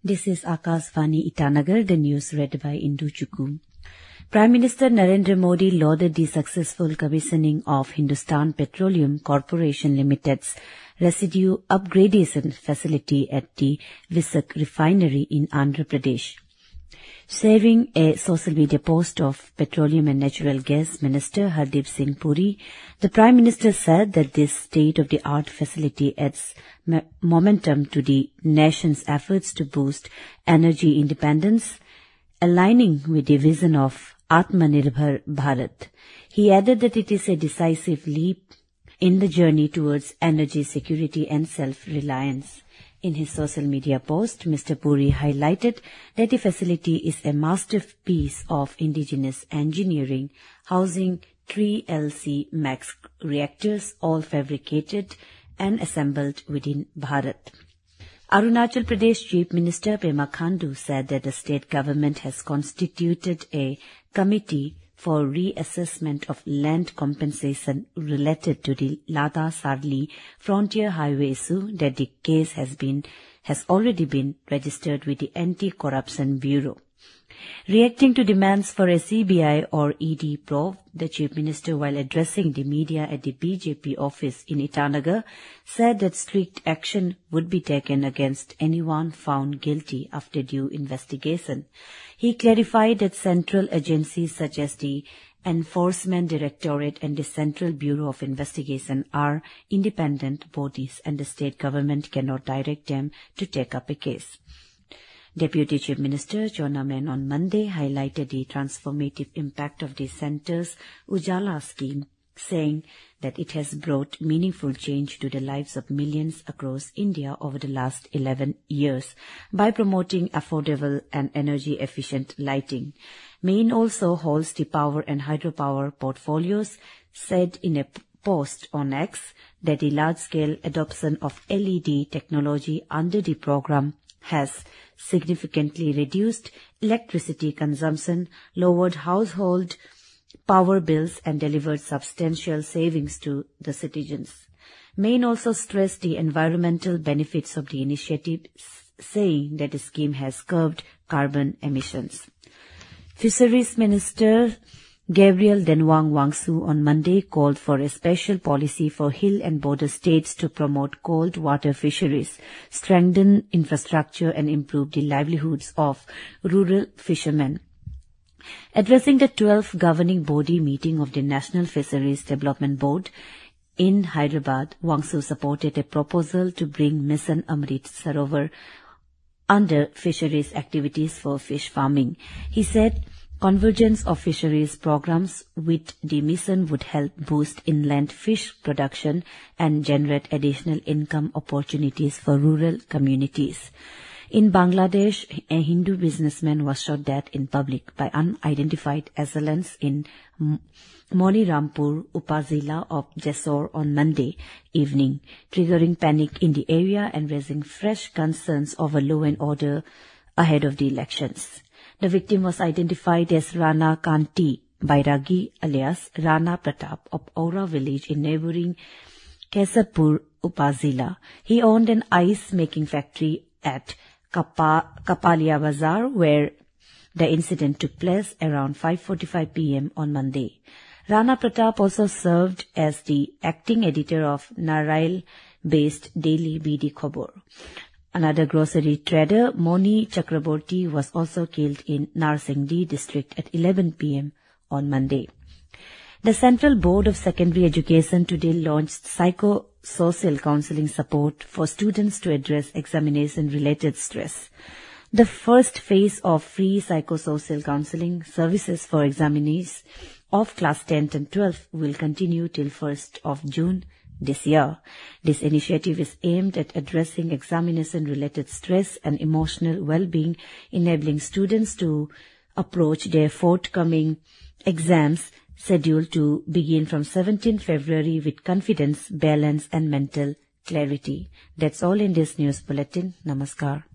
This is Akashvani Itanagar, the news read by Indu Chukku. Prime Minister Narendra Modi lauded the successful commissioning of Hindustan Petroleum Corporation Limited's residue upgradation facility at the Vizag refinery in Andhra Pradesh. Sharing a social media post of Petroleum and Natural Gas Minister Hardeep Singh Puri, the Prime Minister said that this state-of-the-art facility adds momentum to the nation's efforts to boost energy independence, aligning with the vision of Atmanirbhar Bharat. He added that it is a decisive leap in the journey towards energy security and self-reliance. In his social media post, Mr. Puri highlighted that the facility is a masterpiece of indigenous engineering, housing 3 LC Max reactors, all fabricated and assembled within Bharat. Arunachal Pradesh Chief Minister Pema Khandu said that the state government has constituted a committee for reassessment of land compensation related to the Lada-Sarli Frontier Highway issue, that the case has already been registered with the Anti-Corruption Bureau. Reacting to demands for a CBI or ED probe, the Chief Minister, while addressing the media at the BJP office in Itanagar, said that strict action would be taken against anyone found guilty after due investigation. He clarified that central agencies such as the Enforcement Directorate and the Central Bureau of Investigation are independent bodies and the state government cannot direct them to take up a case. Deputy Chief Minister Chona Men on Monday highlighted the transformative impact of the centre's Ujala scheme, saying that it has brought meaningful change to the lives of millions across India over the last 11 years by promoting affordable and energy-efficient lighting. Main also holds the power and hydropower portfolios, said in a post on X that the large-scale adoption of LED technology under the program has significantly reduced electricity consumption, lowered household power bills and delivered substantial savings to the citizens. Main also stressed the environmental benefits of the initiative, saying that the scheme has curbed carbon emissions. Fisheries Minister Gabriel Denwang Wangsu on Monday called for a special policy for hill and border states to promote cold water fisheries, strengthen infrastructure and improve the livelihoods of rural fishermen. Addressing the 12th governing body meeting of the National Fisheries Development Board in Hyderabad, Wangsu supported a proposal to bring Mission Amrit Sarovar under fisheries activities for fish farming. He said convergence of fisheries programs with the mission would help boost inland fish production and generate additional income opportunities for rural communities. In Bangladesh, a Hindu businessman was shot dead in public by unidentified assailants in Monirampur, Upazila of Jessore on Monday evening, triggering panic in the area and raising fresh concerns over law and order ahead of the elections. The victim was identified as Rana Kanti Bairagi alias Rana Pratap of Aura village in neighbouring Kesarpur, Upazila. He owned an ice-making factory at Kapalia Bazar, where the incident took place around 5:45 p.m. on Monday. Rana Pratap also served as the acting editor of Narail-based daily BD Khobor. Another grocery trader, Moni Chakraborty, was also killed in Narsingdi district at 11 p.m. on Monday. The Central Board of Secondary Education today launched psychosocial counselling support for students to address examination-related stress. The first phase of free psychosocial counselling services for examinees of class 10 and 12 will continue till 1st of June this year. This initiative is aimed at addressing examination-related stress and emotional well-being, enabling students to approach their forthcoming exams scheduled to begin from 17 February with confidence, balance and mental clarity. That's all in this news bulletin. Namaskar.